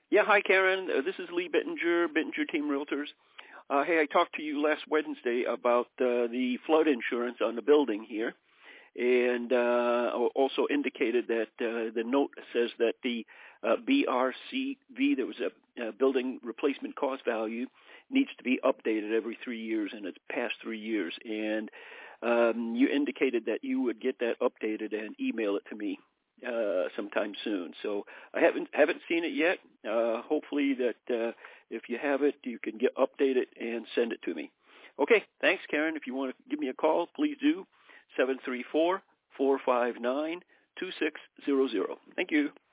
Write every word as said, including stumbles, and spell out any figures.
Yeah, hi, Karen. Uh, this is Lee Bittinger, Bittinger Team Realtors. Uh, hey, I talked to you last Wednesday about uh, the flood insurance on the building here, and uh, also indicated that uh, the note says that the uh, B R C V, there was a, a building replacement cost value, needs to be updated every three years, and it's past three years. And um, you indicated that you would get that updated and email it to me uh, sometime soon. So I haven't haven't seen it yet. Uh, hopefully that uh, if you have it, you can get update it and send it to me. Okay, thanks, Karen. If you want to give me a call, please do. seven three four, four five nine, two six zero zero. Thank you.